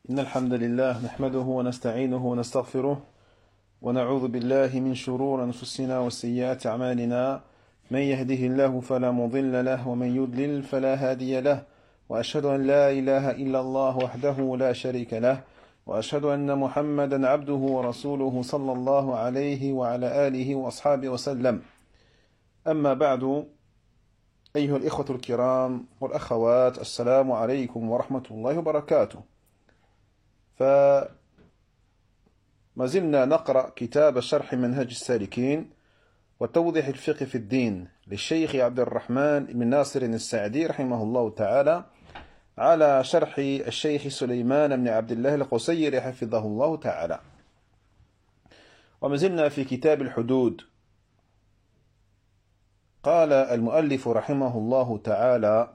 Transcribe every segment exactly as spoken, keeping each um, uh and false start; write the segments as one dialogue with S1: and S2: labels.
S1: إن الحمد لله نحمده ونستعينه ونستغفره ونعوذ بالله من شرور أنفسنا وسيئات أعمالنا من يهده الله فلا مضل له ومن يضلل فلا هادي له وأشهد أن لا إله إلا الله وحده لا شريك له وأشهد أن محمدا عبده ورسوله صلى الله عليه وعلى آله وأصحابه وسلم. أما بعد، أيها الإخوة الكرام والأخوات، السلام عليكم ورحمة الله وبركاته. فما زلنا نقرأ كتاب شرح منهج السالكين وتوضيح الفقه في الدين للشيخ عبد الرحمن بن ناصر السعدي رحمه الله تعالى، على شرح الشيخ سليمان بن عبد الله القصيري حفظه الله تعالى. وما زلنا في كتاب الحدود. قال المؤلف رحمه الله تعالى: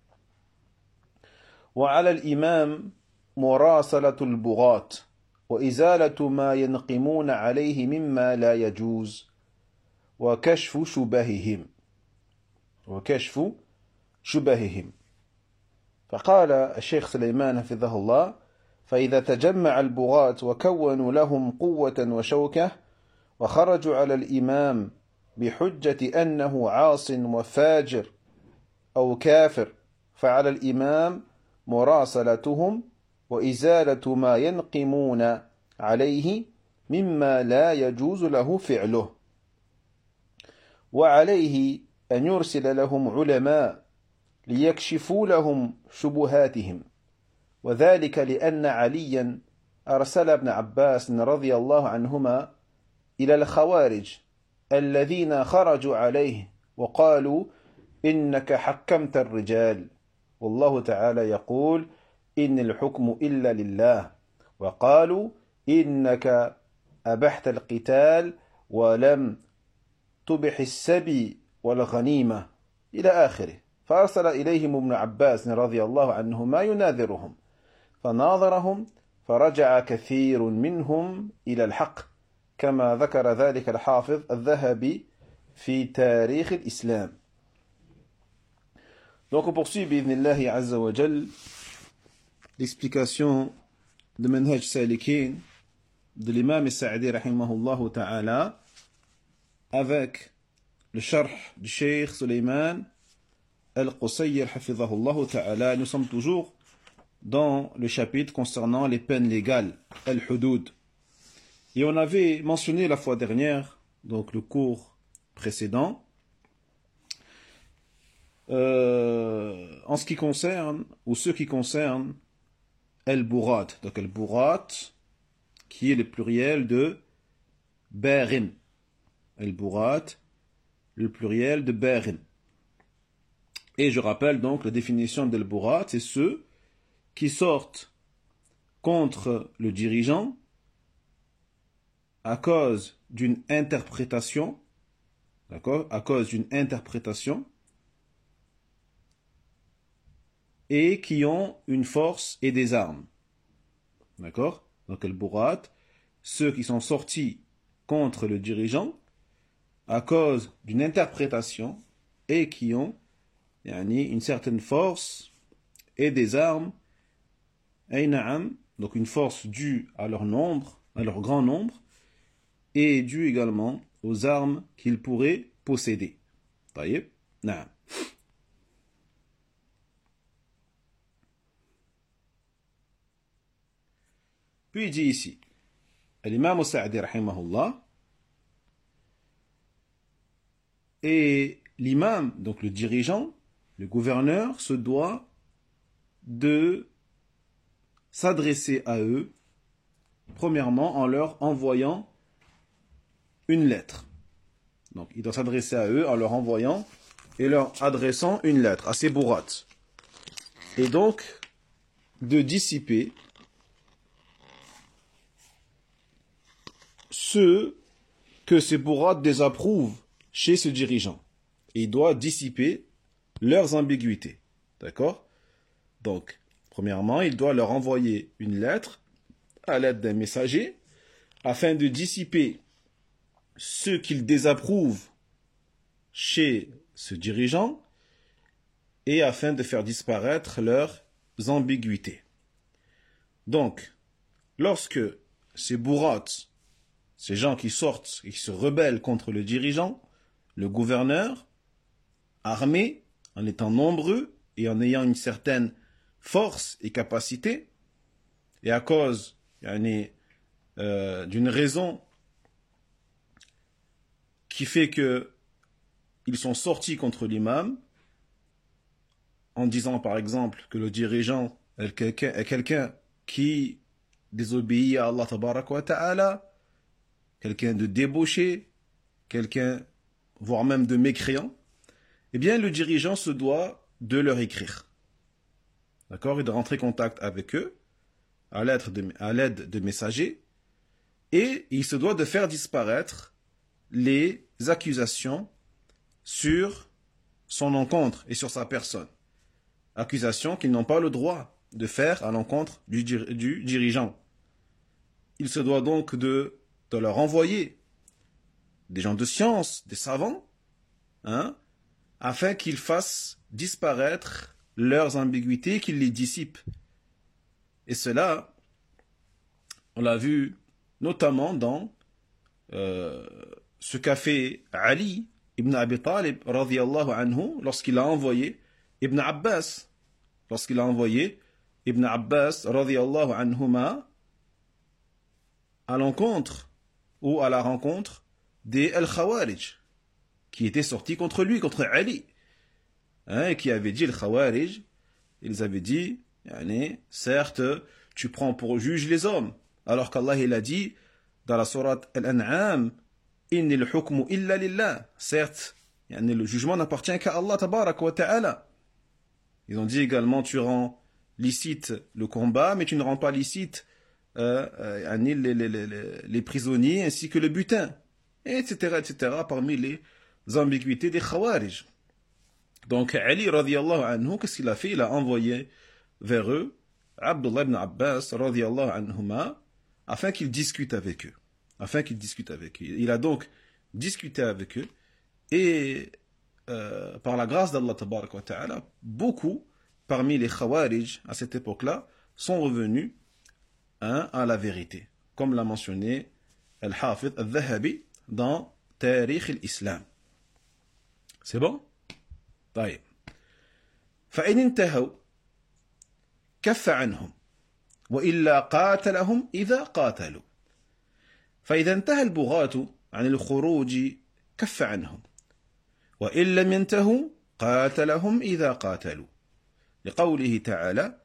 S1: وعلى الإمام مراسلة البغاة وإزالة ما ينقمون عليه مما لا يجوز وكشف شبههم وكشف شبههم فقال الشيخ سليمان حفظه الله: فإذا تجمع البغاة وكونوا لهم قوة وشوكة وخرجوا على الإمام بحجة أنه عاص وفاجر أو كافر، فعلى الإمام مراسلتهم وإزالة ما ينقمون عليه مما لا يجوز له فعله، وعليه أن يرسل لهم علماء ليكشفوا لهم شبهاتهم، وذلك لأن عليا أرسل ابن عباس رضي الله عنهما إلى الخوارج الذين خرجوا عليه وقالوا: إنك حكمت الرجال، والله تعالى يقول: إن الحكم إلا لله، وقالوا: إنك أبحت القتال ولم تبح السبي والغنيمة إلى آخره. فأرسل إليهم ابن عباس رضي الله عنهما يناذرهم، فناظرهم فرجع كثير منهم إلى الحق، كما ذكر ذلك الحافظ الذهبي في تاريخ الإسلام. Donc on poursuit bi'idhnillahi azza wa jal l'explication de Manhaj Salikin de l'imam Sa'di rahimahullah ta'ala avec le sharh du Cheikh Suleiman al-Qusayr hafidhahullah ta'ala. Nous sommes toujours dans le chapitre concernant les peines légales, al-hudud. Et on avait mentionné la fois dernière, donc le cours précédent, euh, en ce qui concerne, ou ce qui concerne al-burat. Donc al-burat, qui est le pluriel de barin. Al-burat, le pluriel de barin. Et je rappelle donc la définition d'al-burat, c'est ceux qui sortent contre le dirigeant à cause d'une interprétation, d'accord, à cause d'une interprétation, et qui ont une force et des armes, d'accord. Donc al-burat, ceux qui sont sortis contre le dirigeant à cause d'une interprétation et qui ont yani, une certaine force et des armes, donc une force due à leur nombre, à leur grand nombre, et dû également aux armes qu'ils pourraient posséder. Taïb, naam. Puis il dit ici, l'imam Sa'di rahimahullah, et l'imam, donc le dirigeant, le gouverneur, se doit de s'adresser à eux, premièrement en leur envoyant une lettre. Donc il doit s'adresser à eux en leur envoyant et leur adressant une lettre à ces bourrats. Et donc de dissiper ceux que ces bourrats désapprouvent chez ce dirigeant. Et il doit dissiper leurs ambiguïtés. D'accord? Donc, premièrement, il doit leur envoyer une lettre à l'aide d'un messager afin de dissiper ceux qu'ils désapprouvent chez ce dirigeant et afin de faire disparaître leurs ambiguïtés. Donc, lorsque ces bourrats, ces gens qui sortent et qui se rebellent contre le dirigeant, le gouverneur, armés, en étant nombreux et en ayant une certaine force et capacité, et à cause euh, d'une raison qui fait que ils sont sortis contre l'imam, en disant par exemple que le dirigeant est quelqu'un, est quelqu'un qui désobéit à Allah tabaraka wa ta'ala, quelqu'un de débauché, quelqu'un, voire même de mécréant, eh bien le dirigeant se doit de leur écrire. D'accord? Et de rentrer en contact avec eux, à l'aide de, à l'aide de messagers, et il se doit de faire disparaître les accusations sur son encontre et sur sa personne. Accusations qu'ils n'ont pas le droit de faire à l'encontre du, du dirigeant. Il se doit donc de, de leur envoyer des gens de science, des savants, hein, afin qu'ils fassent disparaître leurs ambiguïtés, qu'ils les dissipent. Et cela, on l'a vu notamment dans euh, ce qu'a fait Ali ibn Abi Talib radiyallahu anhu lorsqu'il a envoyé Ibn Abbas, lorsqu'il a envoyé Ibn Abbas radiyallahu anhuma à l'encontre ou à la rencontre des Al-Khawarij qui étaient sortis contre lui, contre Ali, hein, et qui avaient dit, Al-Khawarij, ils avaient dit, yani, certes, tu prends pour juge les hommes, alors qu'Allah il a dit dans la sourate Al-An'am, inni al-hukmu illa lillah, certes, yani, le jugement n'appartient qu'à Allah tabarak wa ta'ala. Ils ont dit également, tu rends licite le combat, mais tu ne rends pas licite euh, euh, les, les, les, les, les prisonniers ainsi que le butin, etc., et cetera, parmi les ambiguïtés des Khawarij. Donc Ali radiyallahu anhu, qu'est-ce qu'il a fait? Il a envoyé vers eux Abdullah ibn Abbas radiyallahu anhuma afin qu'il discute avec eux. Afin qu'il discute avec eux. Il a donc discuté avec eux et euh, par la grâce d'Allah tabaraka wa ta'ala, beaucoup parmi les Khawarij à cette époque-là sont revenus hein, à la vérité, comme l'a mentionné Al-Hafid Al-Dhahabi dans Tarikh al-Islam. C'est bon? طيب. فإن انتهوا كف عنهم وإلا قاتلهم إذا قاتلوا. فإذا انتهى البغاة عن الخروج كف عنهم وإن لم ينتهوا قاتلهم إذا قاتلوا. لقوله تعالى: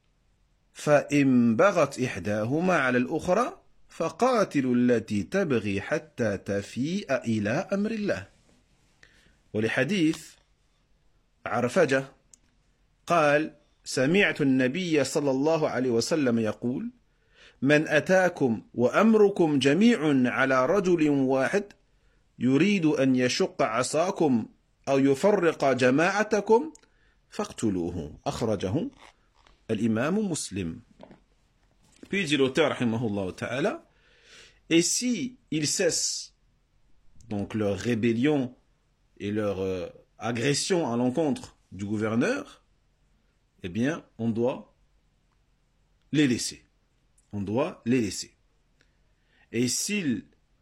S1: فإن بغت إحداهما على الأخرى فقاتلوا التي تبغي حتى تفيء إلى أمر الله. ولحديث عرفجة قال: سمعت النبي صلى الله عليه وسلم يقول: من أتاكم وأمركم جميع على رجل واحد يريد أن يشق عصاكم أو يفرق جماعتكم فاقتلوه. أخرجه الإمام مسلم. Puis dit l'auteur rahimahullah ta'ala, et si ils cessent donc leur rébellion et leur euh, agression à l'encontre du gouverneur, eh bien, on doit les laisser. On doit les laisser. Et s'ils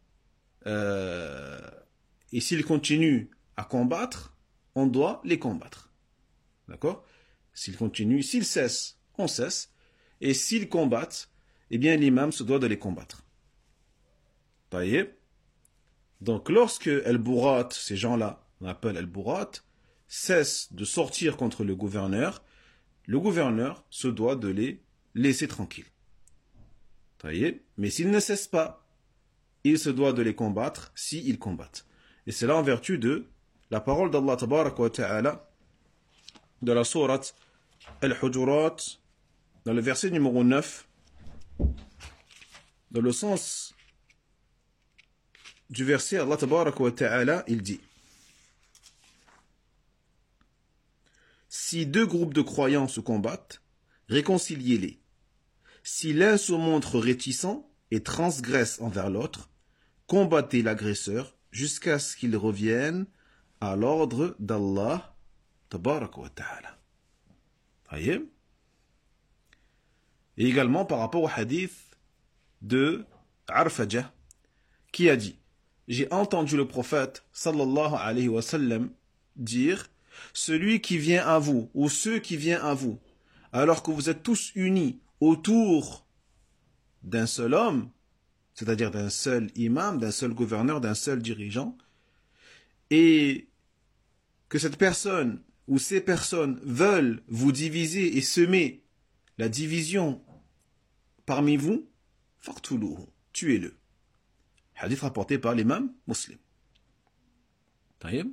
S1: euh, et s'ils continuent à combattre, on doit les combattre. D'accord? S'ils continuent, s'ils cessent, on cesse. Et s'ils combattent, eh bien, l'imam se doit de les combattre. Taïeb. Donc, lorsque El-Bourat, ces gens-là, on appelle El-Bourat, cessent de sortir contre le gouverneur, le gouverneur se doit de les laisser tranquilles. Taïeb. Mais s'ils ne cessent pas, il se doit de les combattre s'ils combattent. Et c'est là en vertu de la parole d'Allah tabaraka wa ta'ala de la sourate Al-Hujurat, dans le verset numéro neuf, dans le sens du verset, Allah tabaraka wa ta'ala, il dit: si deux groupes de croyants se combattent, réconciliez-les. Si l'un se montre réticent et transgresse envers l'autre, combattez l'agresseur jusqu'à ce qu'il revienne à l'ordre d'Allah tabaraka wa ta'ala. Taïeb. Et également par rapport au hadith de Arfajah, qui a dit, j'ai entendu le prophète sallallahu alayhi wa sallam dire, celui qui vient à vous, ou ceux qui viennent à vous, alors que vous êtes tous unis autour d'un seul homme, c'est-à-dire d'un seul imam, d'un seul gouverneur, d'un seul dirigeant, et que cette personne ou ces personnes veulent vous diviser et semer la division parmi vous, faqtuluhu, tuez-le. Hadith rapporté par l'imam Muslim. طيب.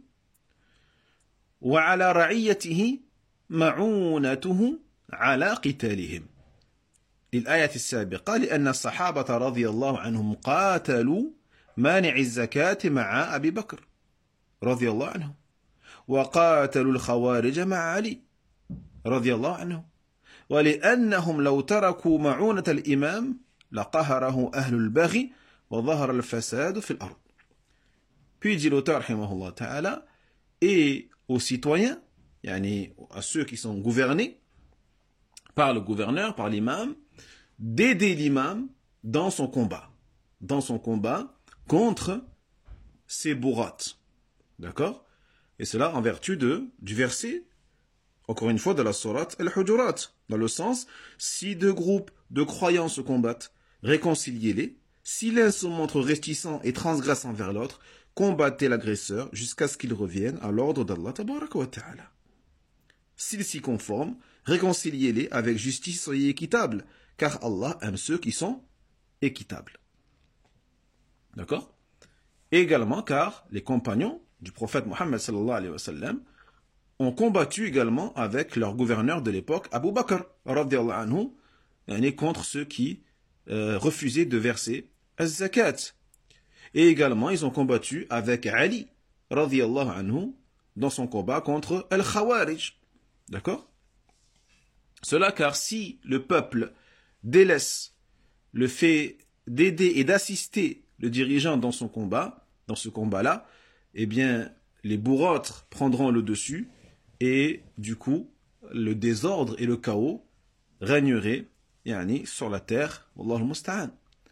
S1: وعلى رعيته معونته على قتالهم. للآية السابقة لأن الصحابة رضي الله عنهم قاتلوا مانع الزكاة مع أبي بكر رضي الله عنه وقاتلوا الخوارج مع علي رضي الله عنه ولأنهم لو تركوا معونة الإمام لقهره أهل البغي وظهر الفساد في الأرض. Puis dit l'auteur rahimahullah ta'ala, et aux citoyens, yani à ceux qui sont gouvernés par le gouverneur, par l'imam, d'aider l'imam dans son combat, dans son combat contre ces bourrates. D'accord? Et cela en vertu de, du verset, encore une fois, de la sourate Al-Hujurat, dans le sens, si deux groupes de croyants se combattent, réconciliez-les, si l'un se montre réticent et transgresse envers l'autre, combattez l'agresseur jusqu'à ce qu'il revienne à l'ordre d'Allah tabaraka wa ta'ala. S'ils s'y conforment, réconciliez-les avec justice et équitable, car Allah aime ceux qui sont équitables. D'accord? Et également car les compagnons du prophète Mohammed sallallahu alayhi wa sallam ont combattu également avec leur gouverneur de l'époque, Abu Bakr, radiyallahu anhu, contre ceux qui euh, refusaient de verser az-zakat. Et également, ils ont combattu avec Ali, radiyallahu anhu, dans son combat contre al-Khawarij. D'accord? Cela car si le peuple délaisse le fait d'aider et d'assister le dirigeant dans son combat, dans ce combat-là, eh bien, les bourrotres prendront le dessus et, du coup, le désordre et le chaos régneraient yani, sur la terre. Wallahu musta'an.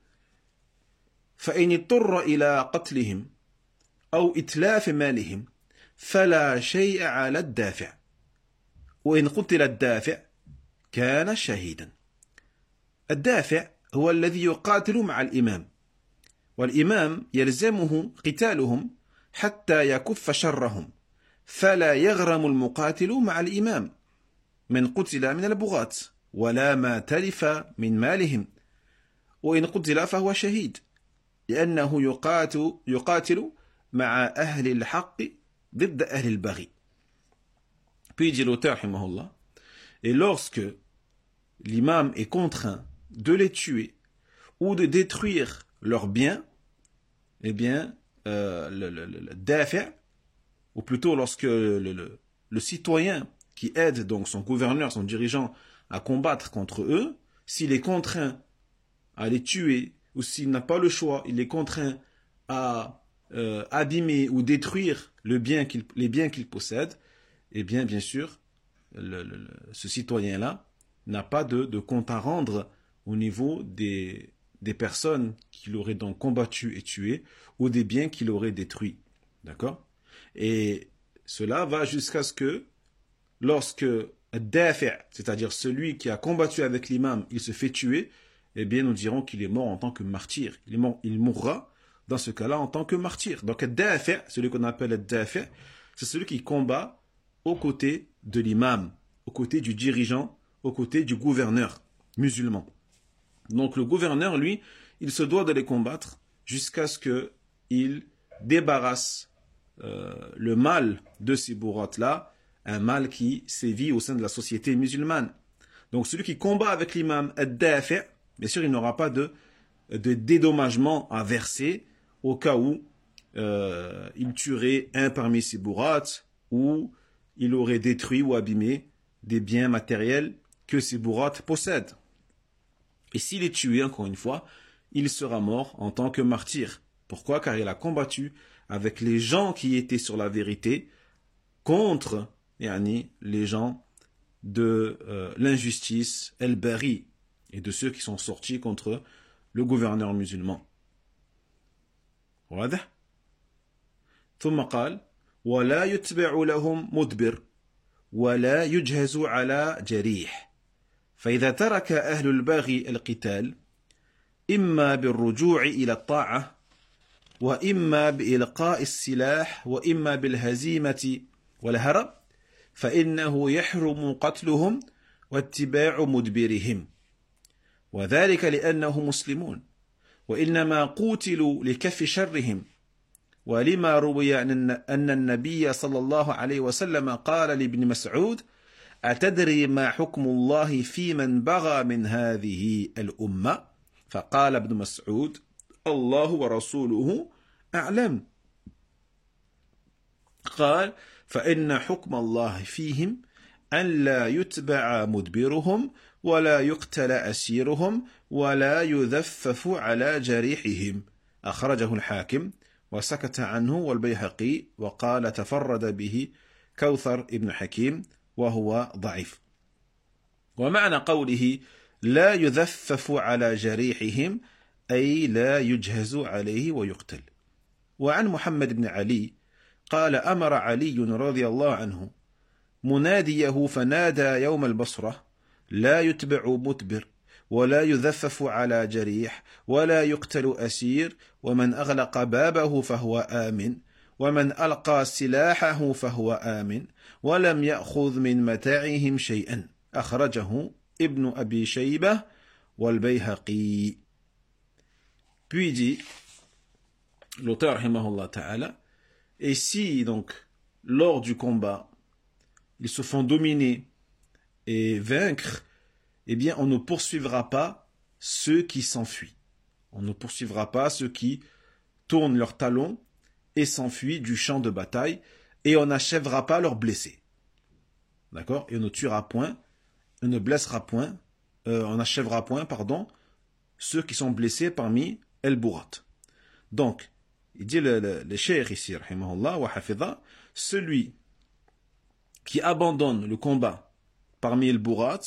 S1: فإن اضطر إلى قتلهم أو إتلاف مالهم فلا شيء على الدافع وإن قتل الدافع كان شهيدا. الدافع هو الذي يقاتل مع الإمام والإمام يلزمه قتالهم حتى يكف شرهم فلا يغرم المقاتل مع الإمام من قتل من البغاة ولا ما تلف من مالهم وإن قتل فهو شهيد لأنه يقاتل, يقاتل مع أهل الحق ضد أهل البغي. Puis dit l'auteur, rahimahullah, et lorsque l'imam est contraint de les tuer ou de détruire leurs biens, eh bien, euh, le, le, le, le dafi', ou plutôt lorsque le, le, le citoyen qui aide donc son gouverneur, son dirigeant à combattre contre eux, s'il est contraint à les tuer, ou s'il n'a pas le choix, il est contraint à euh, abîmer ou détruire le bien qu'il, les biens qu'il possède, eh bien, bien sûr, le, le, ce citoyen-là n'a pas de, de compte à rendre au niveau des, des personnes qu'il aurait donc combattu et tué, ou des biens qu'il aurait détruits. D'accord? Et cela va jusqu'à ce que, lorsque dafi', c'est-à-dire celui qui a combattu avec l'imam, il se fait tuer, eh bien, nous dirons qu'il est mort en tant que martyr. Il, est mort, il mourra, dans ce cas-là, en tant que martyr. Donc, dafi', celui qu'on appelle dafi', c'est celui qui combat aux côtés de l'imam, aux côtés du dirigeant, aux côtés du gouverneur musulman. Donc, le gouverneur, lui, il se doit de les combattre jusqu'à ce qu'il débarrasse euh, le mal de ces bourrates-là, un mal qui sévit au sein de la société musulmane. Donc, celui qui combat avec l'imam dafi', bien sûr, il n'aura pas de, de dédommagement à verser au cas où euh, il tuerait un parmi ses bourrates ou il aurait détruit ou abîmé des biens matériels que ces bourrates possèdent. Et s'il est tué, encore une fois, il sera mort en tant que martyr. Pourquoi? Car il a combattu avec les gens qui étaient sur la vérité contre yani, les gens de euh, l'injustice, el-bari. et de ceux qui sont sortis contre le gouverneur musulman. واضح؟ ثم قال ولا يتبع لهم مدبر ولا يجهز على جريح فإذا ترك أهل البغي القتال إما بالرجوع إلى الطاعة وإما بإلقاء السلاح وإما بالهزيمة والهرب فإنه يحرم قتلهم واتباع مدبرهم وذلك لأنهم مسلمون وإنما قوتلوا لكف شرهم ولما روي أن النبي صلى الله عليه وسلم قال لابن مسعود أتدري ما حكم الله في من بغى من هذه الأمة فقال ابن مسعود الله ورسوله أعلم قال فإن حكم الله فيهم أن لا يتبع مدبرهم ولا يقتل أسيرهم ولا يذفف على جريحهم أخرجه الحاكم وسكت عنه والبيهقي وقال تفرد به كوثر ابن حكيم وهو ضعيف. ومعنى قوله لا يذفف على جريحهم أي لا يجهز عليه ويقتل. وعن محمد بن علي قال أمر علي رضي الله عنه مناديه فنادى يوم البصرة لا يتبع مدبر ولا يذفف على جريح ولا يقتل أسير ومن أغلق بابه فهو آمن ومن ألقى سلاحه فهو آمن ولم يأخذ من متاعهم شيئا أخرجه ابن أبي شيبة والبيهقي. Puis dit l'auteur rahimahullah ta'ala, et si donc lors du combat ils se font dominer et vaincre, eh bien on ne poursuivra pas ceux qui s'enfuient. On ne poursuivra pas ceux qui tournent leurs talons et s'enfuient du champ de bataille, et on n'achèvera pas leurs blessés. D'accord? Et on ne tuera point, on ne blessera point, euh, on n'achèvera point, pardon, ceux qui sont blessés parmi el-Bourat. Donc, il dit le, le, le cheikh ici, rahimahullah wa hafidha, celui qui abandonne le combat parmi el-Bourat,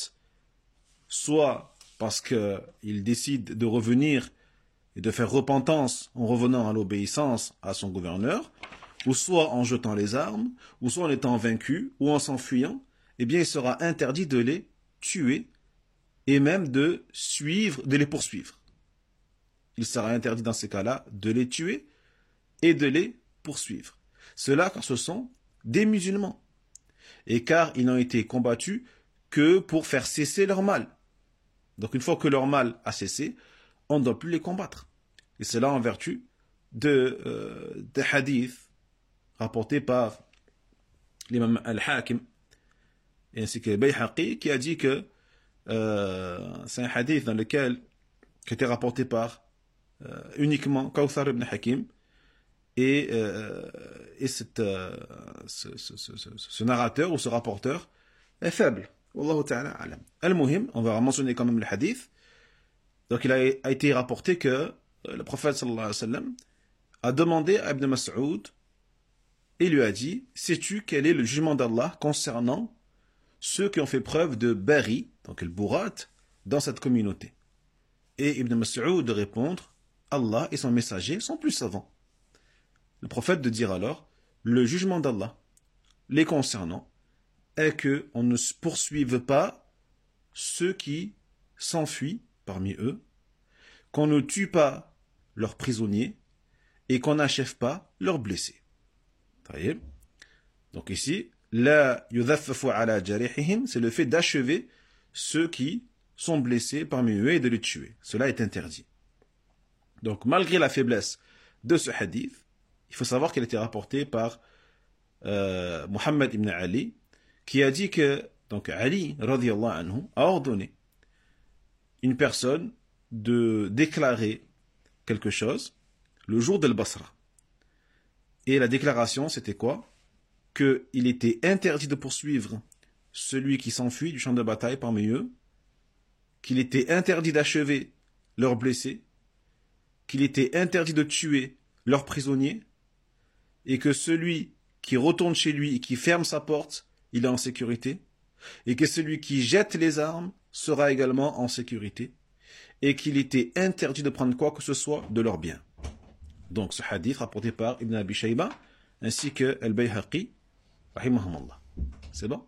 S1: soit parce qu'il décide de revenir et de faire repentance en revenant à l'obéissance à son gouverneur, ou soit en jetant les armes, ou soit en étant vaincu, ou en s'enfuyant, eh bien il sera interdit de les tuer et même de suivre, de les poursuivre. Il sera interdit dans ces cas-là de les tuer et de les poursuivre. Cela car ce sont des musulmans et car ils n'ont été combattus que pour faire cesser leur mal. Donc une fois que leur mal a cessé, on ne doit plus les combattre. Et c'est là en vertu de, euh, des hadiths rapportés par l'imam al-Hakim ainsi que Bayhaqi qui a dit que euh, c'est un hadith dans lequel qui était rapporté par euh, uniquement Kawthar ibn Hakim et, euh, et cette, euh, ce, ce, ce, ce, ce narrateur ou ce rapporteur est faible. Wallahu ta'ala alam. Al-Muhim, on va mentionner quand même le hadith. Donc il a, a été rapporté que le prophète sallallahu alayhi wa sallam a demandé à Ibn Mas'ud et lui a dit, sais-tu quel est le jugement d'Allah concernant ceux qui ont fait preuve de bari, donc le bourat, dans cette communauté? Et Ibn Mas'ud de répondre, Allah et son messager sont plus savants. Le prophète de dire alors, le jugement d'Allah les concernant est que on ne poursuive pas ceux qui s'enfuient parmi eux, qu'on ne tue pas leurs prisonniers et qu'on n'achève pas leurs blessés. Donc ici, la yudhaffafu ala jarihihim, c'est le fait d'achever ceux qui sont blessés parmi eux et de les tuer. Cela est interdit. Donc malgré la faiblesse de ce hadith, il faut savoir qu'elle était rapportée par euh, Muhammad ibn Ali, qui a dit que donc Ali radiyallahu anhu a ordonné une personne de déclarer quelque chose le jour de l'Basra. Et la déclaration, c'était quoi? Qu'il était interdit de poursuivre celui qui s'enfuit du champ de bataille parmi eux, qu'il était interdit d'achever leurs blessés, qu'il était interdit de tuer leurs prisonniers, et que celui qui retourne chez lui et qui ferme sa porte, il est en sécurité, et que celui qui jette les armes sera également en sécurité. et qu'il était interdit de prendre quoi que ce soit de leurs biens. Donc ce hadith rapporté par Ibn Abi Shayba ainsi que Al-Bayhaqi, rahimahumullah. C'est bon?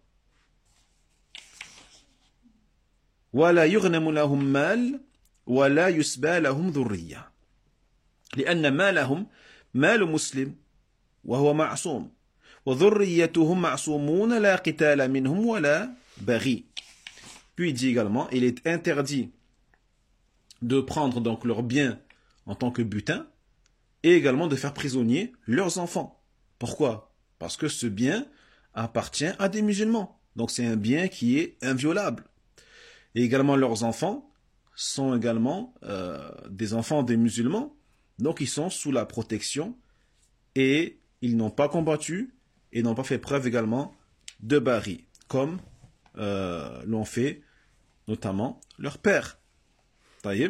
S1: ولا يغنم لهم مال ولا يسبى لهم ذرية لأن مالهم مال مسلم وهو معصوم وذريتهم معصومون لا قتال منهم ولا بغي. Puis il dit également, il est interdit de prendre donc leurs biens en tant que butin et également de faire prisonnier leurs enfants. Pourquoi? Parce que ce bien appartient à des musulmans. Donc c'est un bien qui est inviolable. Et également leurs enfants sont également euh, des enfants des musulmans. Donc ils sont sous la protection et ils n'ont pas combattu et n'ont pas fait preuve également de bari, comme euh, l'ont fait notamment leur père. طيب.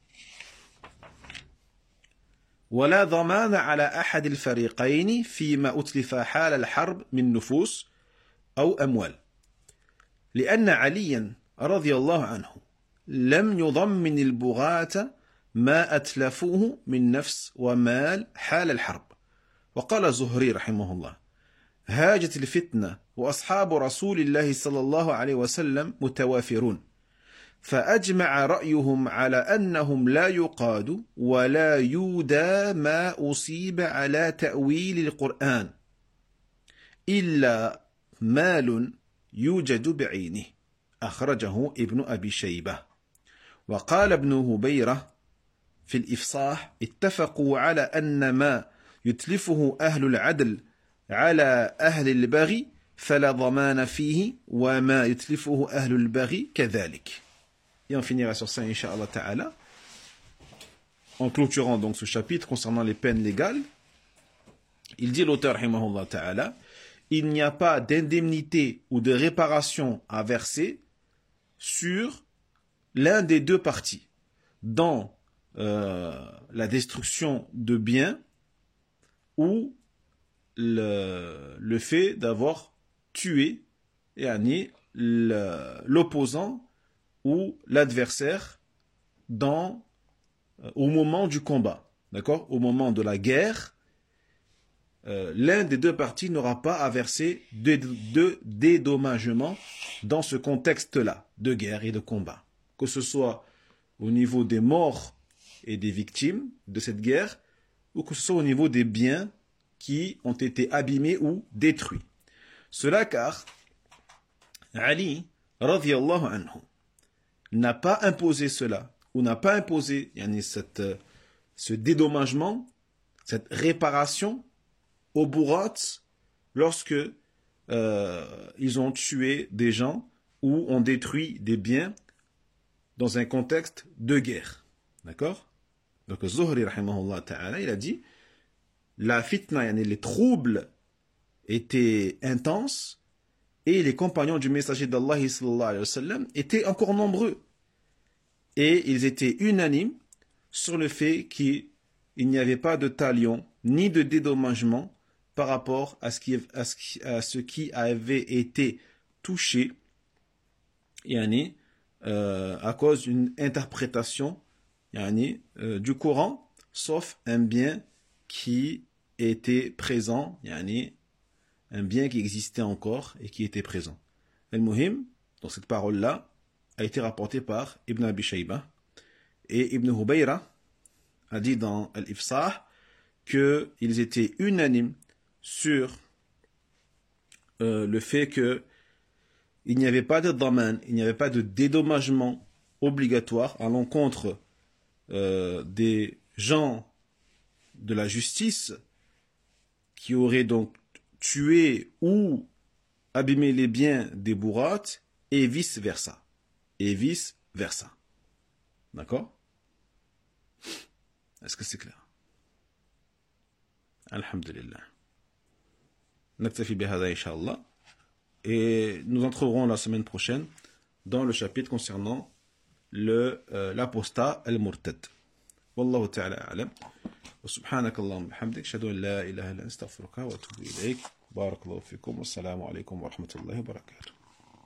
S1: ولا ضمان على أحد الفريقين فيما أتلف حال الحرب من نفوس أو أموال لأن عليا رضي الله عنه لم يضمن البغاة ما أتلفوه من نفس ومال حال الحرب. وقال الزهري رحمه الله هاجت الفتنة وأصحاب رسول الله صلى الله عليه وسلم متوافرون فأجمع رأيهم على أنهم لا يقاد ولا يودى ما أصيب على تأويل القرآن إلا مال يوجد بعينه أخرجه ابن أبي شيبة. وقال ابن هبيرة في الإفصاح اتفقوا على أن ما يتلفه أهل العدل على أهل البغي فلا ضمان فيه وما يتلفه أهل البغي كذلك. Et on finira sur ça, Inch'Allah Ta'ala, en clôturant donc ce chapitre concernant les peines légales. Il dit l'auteur, rahimahullah Ta'ala, il n'y a pas d'indemnité ou de réparation à verser sur l'un des deux parties dans euh, la destruction de biens ou le, le fait d'avoir tué yani, l'opposant ou l'adversaire dans euh, au moment du combat, d'accord, au moment de la guerre, euh, l'un des deux parties n'aura pas à verser de, de dédommagement dans ce contexte-là de guerre et de combat, que ce soit au niveau des morts et des victimes de cette guerre, ou que ce soit au niveau des biens qui ont été abîmés ou détruits. Cela car Ali radhiyallahu anhu n'a pas imposé cela, ou n'a pas imposé yani, cette, ce dédommagement, cette réparation aux bourrats lorsque euh, ils ont tué des gens ou ont détruit des biens dans un contexte de guerre. D'accord? Donc Zuhri rahimahullah ta'ala, il a dit la fitna, yani, les troubles étaient intenses et les compagnons du messager d'Allah sallallahu alayhi wa sallam étaient encore nombreux. Et ils étaient unanimes sur le fait qu'il n'y avait pas de talion ni de dédommagement par rapport à ce qui, à ce qui, à ce qui avait été touché yani, euh, à cause d'une interprétation yani, euh, du Coran, sauf un bien qui était présent, yani, un bien qui existait encore et qui était présent. Al-Muhim, dans cette parole-là, a été rapportée par Ibn Abi Shayba, et Ibn Hubayra a dit dans Al-Ifsah qu'ils étaient unanimes sur euh, le fait que il n'y avait pas de daman, il n'y avait pas de dédommagement obligatoire à l'encontre euh, des gens de la justice qui auraient donc tué ou abîmé les biens des bourrats et vice versa. Et vice versa. D'accord? Est-ce que c'est clair? Alhamdulillah. Naktafi bihada inshallah. Et nous entrerons la semaine prochaine dans le chapitre concernant le euh, l'apostat al-murtad. Wallahu ta'ala a'lam. Wa subhanaka Allahumma bihamdik, ashhadu an la ilaha illa anta astaghfiruka wa atubu ilayk. Barakallahu fikum. Wassalamu alaykum wa rahmatullahi wa barakatuh.